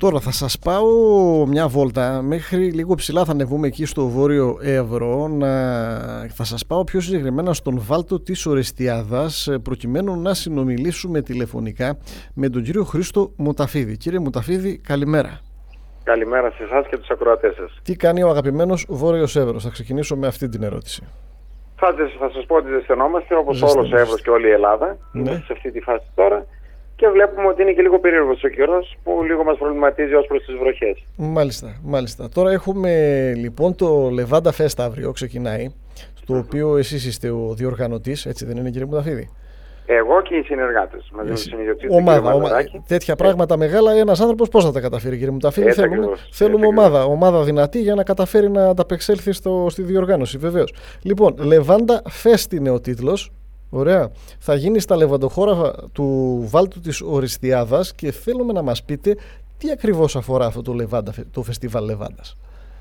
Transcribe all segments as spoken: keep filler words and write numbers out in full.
Τώρα θα σας πάω μια βόλτα μέχρι λίγο ψηλά, θα ανεβούμε εκεί στο Βόρειο Εύρο, να... θα σας πάω πιο συγκεκριμένα στον βάλτο της Ορεστιάδας, προκειμένου να συνομιλήσουμε τηλεφωνικά με τον κύριο Χρήστο Μουταφίδη. Κύριε Μουταφίδη, καλημέρα. Καλημέρα σε εσάς και τους ακροατές σας. Τι κάνει ο αγαπημένος Βόρειος Εύρος? Θα ξεκινήσω με αυτή την ερώτηση. Θα, θα σας πω ότι ζεσθενόμαστε όπως όλος ο Εύρος και όλη η Ελλάδα. Ναι. Είμαστε σε αυτή τη φάση τώρα και βλέπουμε ότι είναι και λίγο περίεργος ο καιρός που λίγο μας προβληματίζει ως προς τις βροχές. Μάλιστα, μάλιστα. Τώρα έχουμε λοιπόν το Λεβάντα Fest αύριο, ξεκινάει, στο mm-hmm. οποίο εσείς είστε ο διοργανωτής, έτσι δεν είναι, κύριε Μουταφίδη? Εγώ και οι συνεργάτες μαζί με τους συνειδιοκτήτες. Ομάδα, ομάδα. Τέτοια ε. πράγματα μεγάλα, ένας άνθρωπος πώς θα τα καταφέρει, κύριε Μουταφίδη? Έτσι θέλουμε ακριβώς, θέλουμε ομάδα, ομάδα δυνατή για να καταφέρει να ανταπεξέλθει στο, στη διοργάνωση, βεβαίως. Λοιπόν, Λεβάντα Fest είναι ο τίτλος. Ωραία. Θα γίνει στα λεβαντοχώρα του βάλτου της Ορεστιάδας και θέλουμε να μας πείτε τι ακριβώς αφορά αυτό το, Λεβάντα, το φεστιβάλ Λεβάντας.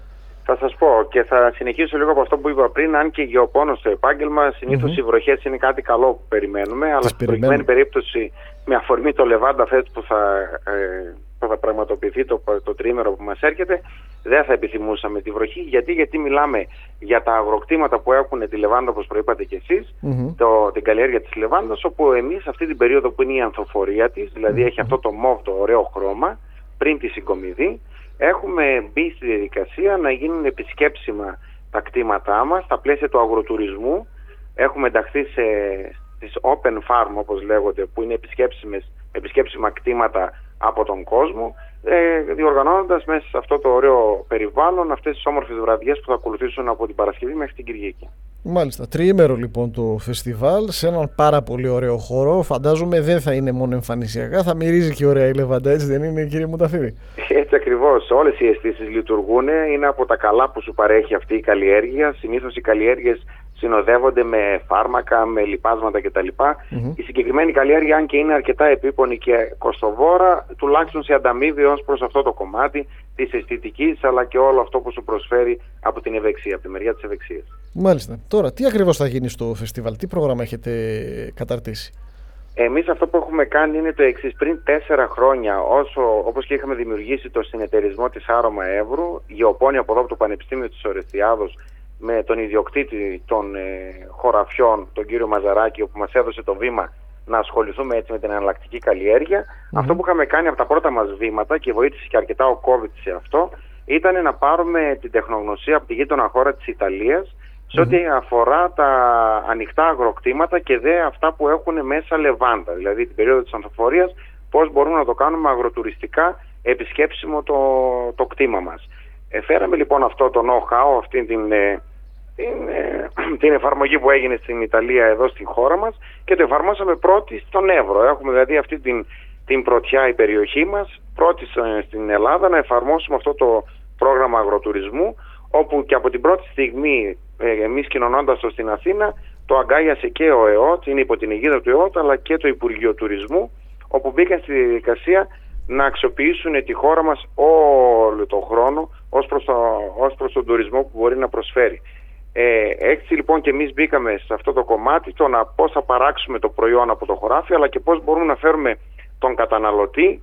Θα σας πω και θα συνεχίσω λίγο από αυτό που είπα πριν. Αν και γεωπόνος στο επάγγελμα, συνήθως mm-hmm. οι βροχές είναι κάτι καλό που περιμένουμε, αλλά στην προκειμένη περίπτωση, με αφορμή το Λεβάντα Fest που θα, ε, που θα πραγματοποιηθεί το, το τριήμερο που μας έρχεται, δεν θα επιθυμούσαμε τη βροχή. Γιατί, γιατί μιλάμε για τα αγροκτήματα που έχουν τη λεβάντα, όπως προείπατε και εσείς, mm-hmm. το, την καλλιέργεια της λεβάντας, όπου εμείς αυτή την περίοδο που είναι η ανθοφορία της, δηλαδή mm-hmm. έχει αυτό το μοβ, το ωραίο χρώμα, πριν τη συγκομιδή, έχουμε μπει στη διαδικασία να γίνουν επισκέψιμα τα κτήματά μας στα πλαίσια του αγροτουρισμού. Έχουμε ενταχθεί σε, στις open farm, όπως λέγονται, που είναι επισκέψιμες, επισκέψιμα κτήματα από τον κόσμο, ε, διοργανώνοντας μέσα σε αυτό το ωραίο περιβάλλον αυτές τις όμορφες βραδιές που θα ακολουθήσουν από την Παρασκευή μέχρι την Κυριακή. Μάλιστα. Τριήμερο λοιπόν το φεστιβάλ σε έναν πάρα πολύ ωραίο χώρο. Φαντάζομαι δεν θα είναι μόνο εμφανισιακά, θα μυρίζει και ωραία η λεβάντα, έτσι δεν είναι, κύριε Μουταφίδη? Έτσι ακριβώς. Όλες οι αισθήσεις λειτουργούν. Είναι από τα καλά που σου παρέχει αυτή η καλλιέργεια. Συνήθως οι καλλιέργειες συνοδεύονται με φάρμακα, με λιπάσματα κτλ. Mm-hmm. Η συγκεκριμένη καλλιέργεια, αν και είναι αρκετά επίπονη και κοστοβόρα, τουλάχιστον σε ανταμείβει ως προς αυτό το κομμάτι της αισθητικής, αλλά και όλο αυτό που σου προσφέρει από την ευεξία, από τη μεριά της ευεξίας. Μάλιστα. Τώρα, τι ακριβώς θα γίνει στο φεστιβάλ, τι πρόγραμμα έχετε καταρτήσει? Εμείς αυτό που έχουμε κάνει είναι το εξής. Πριν τέσσερα χρόνια, όσο, όπως και είχαμε δημιουργήσει το συνεταιρισμό της Άρωμα Εύρου, γεωπόνη από εδώ από το Πανεπιστήμιο της Ορεστιάδος, με τον ιδιοκτήτη των ε, χωραφιών, τον κύριο Μαζαράκη, όπου μας έδωσε το βήμα να ασχοληθούμε έτσι με την εναλλακτική καλλιέργεια. Mm-hmm. Αυτό που είχαμε κάνει από τα πρώτα μας βήματα, και βοήθησε και αρκετά ο COVID σε αυτό, ήταν να πάρουμε την τεχνογνωσία από τη γείτονα χώρα της Ιταλίας σε ό,τι mm-hmm. αφορά τα ανοιχτά αγροκτήματα και δε αυτά που έχουν μέσα λεβάντα, δηλαδή την περίοδο της ανθοφορίας, πώς μπορούμε να το κάνουμε αγροτουριστικά επισκέψιμο το, το κτήμα μας. Ε, φέραμε λοιπόν αυτό το know-how, αυτή την, ε, την, ε, την εφαρμογή που έγινε στην Ιταλία εδώ στην χώρα μας και το εφαρμόσαμε πρώτη στον Εύρο. Έχουμε δηλαδή αυτή την, την πρωτιά η περιοχή μας, πρώτη ε, στην Ελλάδα, να εφαρμόσουμε αυτό το πρόγραμμα αγροτουρισμού, όπου και από την πρώτη στιγμή ε, εμείς κοινωνώντας το στην Αθήνα, το αγκάλιασε και ο ΕΟΤ, είναι υπό την αιγίδα του ΕΟΤ, αλλά και το Υπουργείο Τουρισμού, όπου μπήκαν στη διαδικασία να αξιοποιήσουν τη χώρα μας όλο τον χρόνο ως προς, το, ως προς τον τουρισμό που μπορεί να προσφέρει. Ε, έτσι λοιπόν και εμείς μπήκαμε σε αυτό το κομμάτι, το να πώς θα παράξουμε το προϊόν από το χωράφι, αλλά και πώς μπορούμε να φέρουμε τον καταναλωτή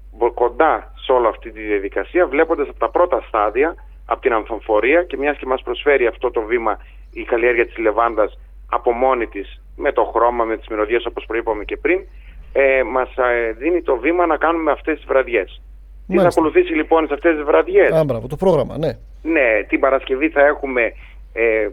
κοντά σε όλη αυτή τη διαδικασία, βλέποντας από τα πρώτα στάδια, από την ανθοφορία, και μιας και μας προσφέρει αυτό το βήμα η καλλιέργεια της λεβάντας από μόνη της, με το χρώμα, με τις μυρωδιές όπως προείπαμε και πριν, Ε, μας ε, δίνει το βήμα να κάνουμε αυτές τις βραδιές. Τι θα ακολουθήσει λοιπόν σε αυτές τις βραδιές? Α, μπράβο, το πρόγραμμα, ναι. Ναι, την Παρασκευή θα έχουμε ε,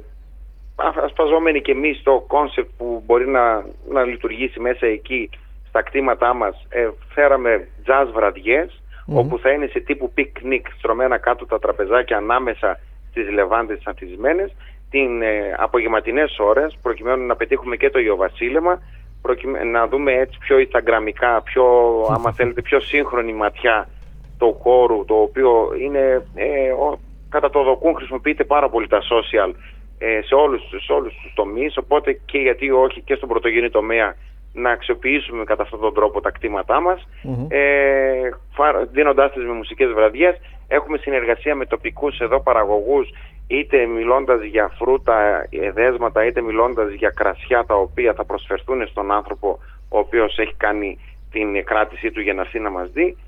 ασπαζόμενοι και εμείς το κόνσεπτ που μπορεί να, να λειτουργήσει μέσα εκεί στα κτήματά μας. Ε, φέραμε jazz βραδιές, mm-hmm. όπου θα είναι σε τύπου πικνίκ, στρωμένα κάτω τα τραπεζάκια ανάμεσα στις λεβάντες τις ανθισμένες, την ε, απογευματινές ώρες, προκειμένου να πετύχουμε και το ιοβασίλεμα, να δούμε έτσι πιο instagramικά, πιο, άμα θέλετε, πιο σύγχρονη ματιά του χώρου, το οποίο είναι ε, ο, κατά το δοκούν χρησιμοποιείται πάρα πολύ τα social ε, σε, όλους, σε όλους τους τομείς, οπότε και γιατί όχι και στον πρωτογενή τομέα να αξιοποιήσουμε κατά αυτόν τον τρόπο τα κτήματά μας, mm-hmm. ε, δίνοντάς τις με μουσικές βραδιές. Έχουμε συνεργασία με τοπικούς εδώ παραγωγούς, είτε μιλώντας για φρούτα, εδέσματα, είτε μιλώντας για κρασιά τα οποία θα προσφερθούν στον άνθρωπο ο οποίος έχει κάνει την κράτησή του για να έρθει να μας δει.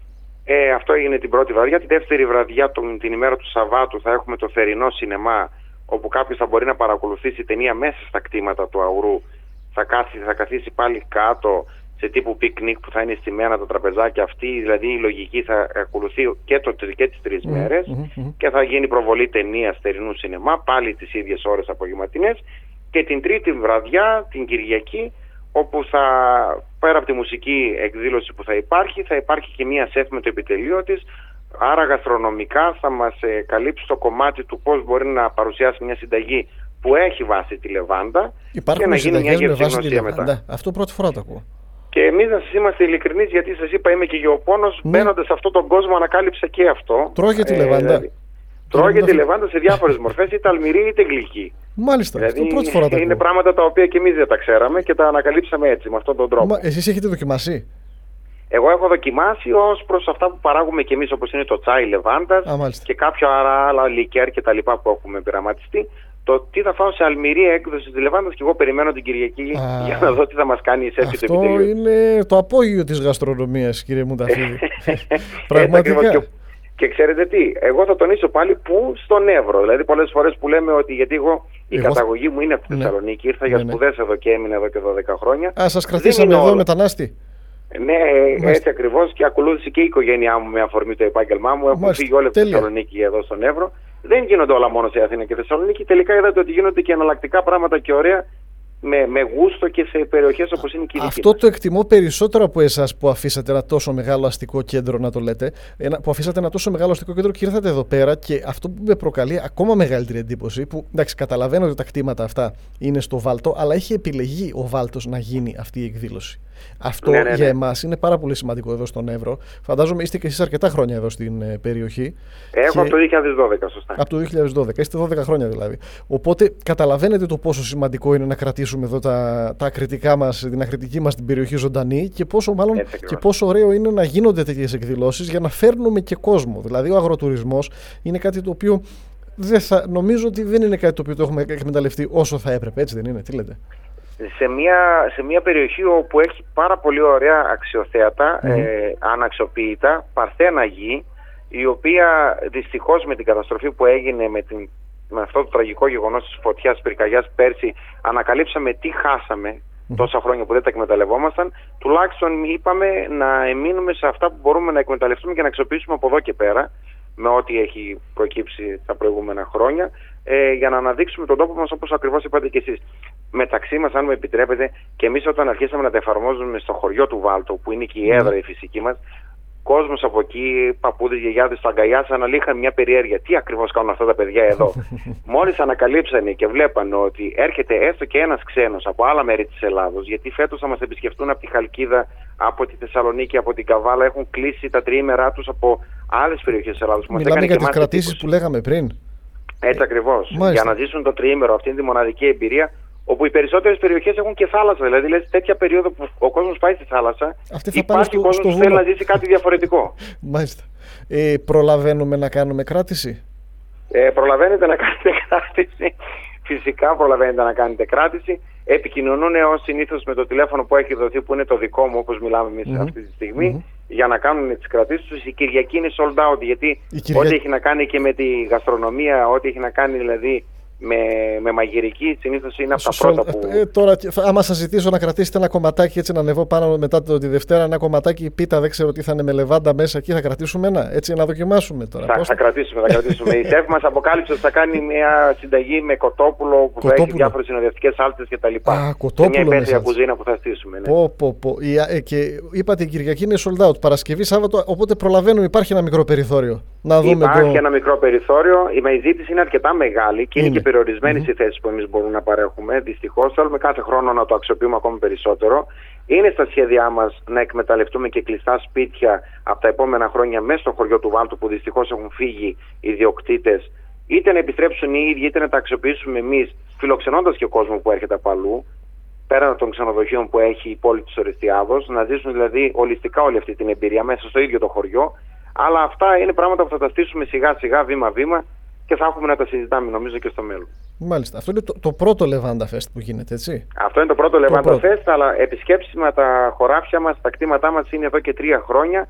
Ε, αυτό έγινε την πρώτη βραδιά. Τη δεύτερη βραδιά, τον, την ημέρα του Σαββάτου, θα έχουμε το θερινό σινεμά, όπου κάποιος θα μπορεί να παρακολουθήσει ταινία μέσα στα κτήματα του Αουρού. Θα, κάθει, θα καθίσει πάλι κάτω σε τύπου πικνίκ που θα είναι στημένα τα τραπεζάκια αυτή. Δηλαδή η λογική θα ακολουθεί και, το, και τις τρεις mm-hmm, μέρες mm-hmm. και θα γίνει προβολή ταινίας θερινού σινεμά, πάλι τις ίδιες ώρες απογευματινές. Και την τρίτη βραδιά, την Κυριακή, όπου θα, πέρα από τη μουσική εκδήλωση που θα υπάρχει, θα υπάρχει και μία σεφ με το επιτελείο της, άρα γαστρονομικά θα μας ε, καλύψει το κομμάτι του πώς μπορεί να παρουσιάσει μια συνταγή που έχει βάση τη λεβάντα. Υπάρχουν και να γίνει μια γευσηγνωσία μετά. Ναι, αυτό πρώτη φορά το ακούω. Και εμείς να σας είμαστε ειλικρινείς, γιατί σας είπα είμαι και γεωπόνος, ναι. Μπαίνοντας σε αυτόν τον κόσμο ανακάλυψα και αυτό. Τρώγε τη ε, λεβάντα. Δηλαδή, τρώγεται τη λεβάντα σε διάφορες μορφές, είτε αλμυρή είτε γλυκή. Μάλιστα, δηλαδή, αυτό πρώτη φορά τα είναι ακούω. Πράγματα τα οποία και εμείς δεν τα ξέραμε και τα ανακαλύψαμε έτσι, με αυτόν τον τρόπο. Μα εσείς έχετε δοκιμάσει? Εγώ έχω δοκιμάσει ως προς αυτά που παράγουμε και εμείς, όπως είναι το τσάι λεβάντας και κάποια άλλα λικέρ και τα λοιπά που έχουμε πειραματιστεί. Το τι θα φάω σε αλμυρή έκδοση της λεβάντας, και εγώ περιμένω την Κυριακή Α, για να δω τι θα μας κάνει η σέφη του επιτελείου. Αυτό είναι το απόγειο της γαστρονομίας, κύριε Μουταφίδη. Πραγματικά. Και, και ξέρετε τι, εγώ θα τονίσω πάλι που στον Εύρο. Δηλαδή πολλές φορές που λέμε ότι, γιατί εγώ η εγώ... καταγωγή μου είναι από τη Θεσσαλονίκη, ήρθα ναι, για σπουδές ναι. εδώ και έμεινα εδώ και δώδεκα χρόνια. Α, σας κρατήσαμε εδώ όλο... μετανάστη. Ναι, Μάλιστα. έτσι ακριβώς, και ακολούθησε και η οικογένειά μου με αφορμή το επάγγελμά μου. Έχουν φύγει όλοι από τη Θεσσαλονίκη εδώ στον Εύρο. Δεν γίνονται όλα μόνο σε Αθήνα και Θεσσαλονίκη. Τελικά είδατε ότι γίνονται και εναλλακτικά πράγματα και ωραία, με, με γούστο και σε περιοχές όπως είναι η Κυριακή. Αυτό το εκτιμώ περισσότερο από εσάς που αφήσατε ένα τόσο μεγάλο αστικό κέντρο, να το λέτε. Ένα, που αφήσατε ένα τόσο μεγάλο αστικό κέντρο και ήρθατε εδώ πέρα. Και αυτό που με προκαλεί ακόμα μεγαλύτερη εντύπωση, που εντάξει, καταλαβαίνω ότι τα κτήματα αυτά είναι στο Βάλτο, αλλά έχει επιλεγεί ο Βάλτος να γίνει αυτή η εκδήλωση. Αυτό ναι, ναι, ναι. για εμάς είναι πάρα πολύ σημαντικό εδώ στον Εύρο. Φαντάζομαι είστε και εσείς αρκετά χρόνια εδώ στην ε, περιοχή. Έχω και... από το δύο χιλιάδες δώδεκα, σωστά. Από το δύο χιλιάδες δώδεκα, είστε δώδεκα χρόνια δηλαδή. Οπότε καταλαβαίνετε το πόσο σημαντικό είναι να κρατήσουμε εδώ τα, τα ακριτικά μας, την ακριτική μας την περιοχή ζωντανή, και πόσο, μάλλον, και πόσο ωραίο είναι να γίνονται τέτοιες εκδηλώσεις για να φέρνουμε και κόσμο. Δηλαδή ο αγροτουρισμός είναι κάτι το οποίο δεν θα, νομίζω ότι δεν είναι κάτι το οποίο το έχουμε εκμεταλλευτεί όσο θα έπρεπε, έτσι δεν είναι? Τι λέτε? Σε μια, σε μια περιοχή όπου έχει πάρα πολύ ωραία αξιοθέατα, mm-hmm. ε, αναξιοποιητά, παρθένα γη, η οποία δυστυχώς με την καταστροφή που έγινε με, την, με αυτό το τραγικό γεγονός της φωτιάς πυρκαγιάς πέρσι, ανακαλύψαμε τι χάσαμε mm-hmm. τόσα χρόνια που δεν τα εκμεταλλευόμασταν. Τουλάχιστον είπαμε να εμείνουμε σε αυτά που μπορούμε να εκμεταλλευτούμε και να αξιοποιήσουμε από εδώ και πέρα, με ό,τι έχει προκύψει τα προηγούμενα χρόνια, ε, για να αναδείξουμε τον τόπο μας, όπως ακριβώς είπατε και εσείς. Μεταξύ μας, αν μου επιτρέπετε, και εμείς όταν αρχίσαμε να τα εφαρμόζουμε στο χωριό του Βάλτο, που είναι και η έδρα η φυσική μας, κόσμος από εκεί, παππούδες, γιαγιάδες, το αγκαλιάσαν, αλλά είχαν μια περιέργεια. Τι ακριβώς κάνουν αυτά τα παιδιά εδώ? Μόλις ανακαλύψανε και βλέπανε ότι έρχεται έστω και ένας ξένος από άλλα μέρη της Ελλάδος, γιατί φέτος θα μας επισκεφτούν από τη Χαλκίδα, από τη Θεσσαλονίκη, από την Καβάλα, έχουν κλείσει τα τριήμερά τους από άλλες περιοχές της Ελλάδος. Μιλάμε για τις κρατήσεις που λέγαμε πριν. Έτσι ακριβώς. Για να ζήσουν το τριήμερο, αυτή τη μοναδική εμπειρία, όπου οι περισσότερες περιοχές έχουν και θάλασσα. Δηλαδή, λες, τέτοια περίοδο που ο κόσμος πάει στη θάλασσα, υπάρχει κόσμος που θέλει να ζήσει κάτι διαφορετικό. Μάλιστα. Ε, προλαβαίνουμε να κάνουμε κράτηση? Ε, προλαβαίνετε να κάνετε κράτηση. Φυσικά προλαβαίνετε να κάνετε κράτηση. Επικοινωνούν ως συνήθως με το τηλέφωνο που έχει δοθεί, που είναι το δικό μου, όπως μιλάμε εμείς mm-hmm. αυτή τη στιγμή, mm-hmm. για να κάνουν τις κρατήσεις τους. Η Κυριακή είναι sold out, γιατί Κυριακή... ό,τι έχει να κάνει και με τη γαστρονομία, ό,τι έχει να κάνει δηλαδή με, με μαγειρική, συνήθως είναι από τα πρώτα που... Ε, τώρα, άμα σας ζητήσω να κρατήσετε ένα κομματάκι, έτσι να ανεβώ πάνω μετά το, τη Δευτέρα, ένα κομματάκι πίτα, δεν ξέρω τι θα είναι, με λεβάντα μέσα εκεί, θα κρατήσουμε ένα, έτσι να δοκιμάσουμε τώρα? Θα, θα κρατήσουμε, θα κρατήσουμε. Η σεφ μας αποκάλυψε ότι θα κάνει μια συνταγή με κοτόπουλο που κοτόπουλο. θα έχει διάφορες συνοδευτικές σάλτσες κτλ. Α, κοτόπουλο. Μια υπαίθρια κουζίνα που θα στήσουμε. Ναι. Πω, πω, πω. Η, ε, και είπατε η Κυριακή είναι sold out, Παρασκευή, Σάββατο, οπότε προλαβαίνουμε, υπάρχει ένα μικρό περιθώριο. Να δούμε υπάρχει το... ένα μικρό περιθώριο, η ζήτηση είναι αρκετά μεγάλη και είναι, είναι. και περιορισμένη mm-hmm. οι θέσεις που εμείς μπορούμε να παρέχουμε. Δυστυχώς θέλουμε κάθε χρόνο να το αξιοποιούμε ακόμη περισσότερο. Είναι στα σχέδιά μας να εκμεταλλευτούμε και κλειστά σπίτια από τα επόμενα χρόνια μέσα στο χωριό του Βάλτου, που δυστυχώς έχουν φύγει οι ιδιοκτήτες, είτε να επιστρέψουν οι ίδιοι, είτε να τα αξιοποιήσουμε εμείς, φιλοξενώντας και κόσμο που έρχεται από αλλού, πέραν των ξενοδοχείων που έχει η πόλη της Ορεστιάδος, να ζήσουν δηλαδή ολιστικά όλη αυτή την εμπειρία μέσα στο ίδιο το χωριό. Αλλά αυτά είναι πράγματα που θα τα στήσουμε σιγά σιγά, βήμα-βήμα, και θα έχουμε να τα συζητάμε νομίζω και στο μέλλον. Μάλιστα. Αυτό είναι το, το πρώτο Λεβάντα Fest που γίνεται, έτσι? Αυτό είναι το πρώτο Λεβάντα Fest, αλλά επισκέψεις με τα χωράφια μας, τα κτήματά μας είναι εδώ και τρία χρόνια.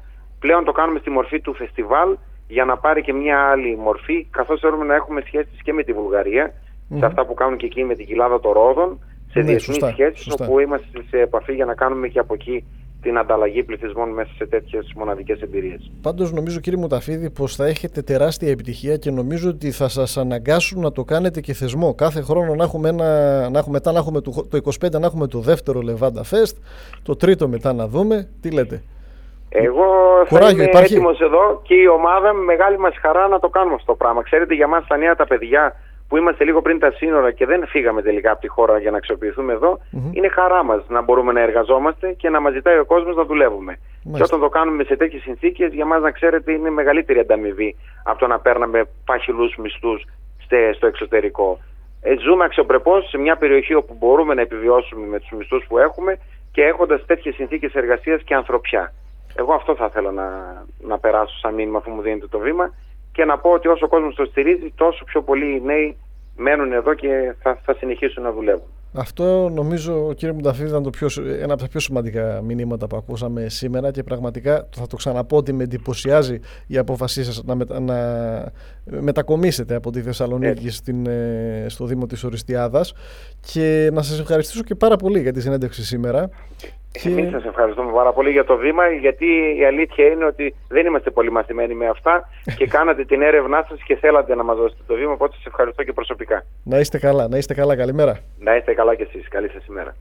Πλέον το κάνουμε στη μορφή του φεστιβάλ για να πάρει και μια άλλη μορφή, καθώς θέλουμε να έχουμε σχέσεις και με τη Βουλγαρία, mm-hmm. σε αυτά που κάνουν και εκεί με την κοιλάδα των Ρόδων, σε ναι, διεθνείς σχέσεις, σωστά. Όπου είμαστε σε επαφή για να κάνουμε και από εκεί την ανταλλαγή πληθυσμών μέσα σε τέτοιες μοναδικές εμπειρίες. Πάντως νομίζω, κύριε Μουταφίδη, πως θα έχετε τεράστια επιτυχία και νομίζω ότι θα σας αναγκάσουν να το κάνετε και θεσμό. Κάθε χρόνο να έχουμε ένα, να έχουμε, μετά να έχουμε το, το είκοσι πέντε να έχουμε το δεύτερο Λεβάντα Fest, το τρίτο μετά να δούμε. Τι λέτε? Εγώ Κουράγιο, θα είμαι υπάρχει. έτοιμος εδώ και η ομάδα με μεγάλη μας χαρά να το κάνουμε αυτό το πράγμα. Ξέρετε, για μας τα νέα τα παιδιά που είμαστε λίγο πριν τα σύνορα και δεν φύγαμε τελικά από τη χώρα για να αξιοποιηθούμε εδώ, mm-hmm. είναι χαρά μας να μπορούμε να εργαζόμαστε και να μας ζητάει ο κόσμος να δουλεύουμε. Μάλιστα. Και όταν το κάνουμε σε τέτοιες συνθήκες, για μας, να ξέρετε, είναι μεγαλύτερη ανταμοιβή από το να παίρναμε παχυλούς μισθούς στο εξωτερικό. Ε, ζούμε αξιοπρεπώς σε μια περιοχή όπου μπορούμε να επιβιώσουμε με τους μισθούς που έχουμε και έχοντας τέτοιες συνθήκες εργασίας και ανθρωπιά. Εγώ αυτό θα ήθελα να, να περάσω σαν μήνυμα αφού μου δίνετε το βήμα και να πω ότι όσο ο κόσμος το στηρίζει, τόσο πιο πολλοί οι νέοι μένουν εδώ και θα, θα συνεχίσουν να δουλεύουν. Αυτό νομίζω, κύριε Μουταφίδη, ήταν το πιο, ένα από τα πιο σημαντικά μηνύματα που ακούσαμε σήμερα και πραγματικά θα το ξαναπώ ότι με εντυπωσιάζει η απόφασή σας να, μετα, να μετακομίσετε από τη Θεσσαλονίκη στην, στο Δήμο της Οριστιάδας και να σας ευχαριστήσω και πάρα πολύ για τη συνέντευξη σήμερα. Και... Εμείς σας ευχαριστούμε πάρα πολύ για το βήμα, γιατί η αλήθεια είναι ότι δεν είμαστε πολύ μαθημένοι με αυτά και κάνατε την έρευνά σας και θέλατε να μας δώσετε το βήμα, οπότε σας ευχαριστώ και προσωπικά. Να είστε καλά, να είστε καλά, καλημέρα. Να είστε καλά κι εσείς, καλή σας ημέρα.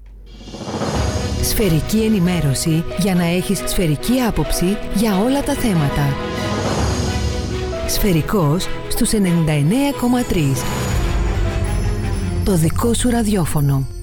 Σφαιρική ενημέρωση για να έχεις σφαιρική άποψη για όλα τα θέματα. Σφαιρικός στους ενενήντα εννέα κόμμα τρία. Το δικό σου ραδιόφωνο.